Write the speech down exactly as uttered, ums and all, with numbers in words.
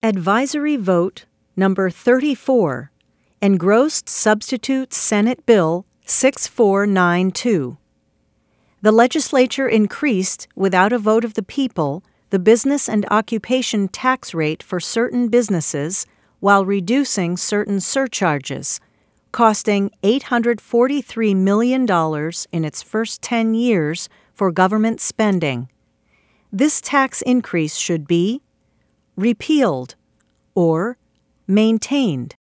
Advisory Vote Number thirty-four, Engrossed Substitute Senate Bill six four nine two. The legislature increased, without a vote of the people, the business and occupation tax rate for certain businesses while reducing certain surcharges, costing eight hundred forty-three million dollars in its first ten years for government spending. This tax increase should be repealed or maintained.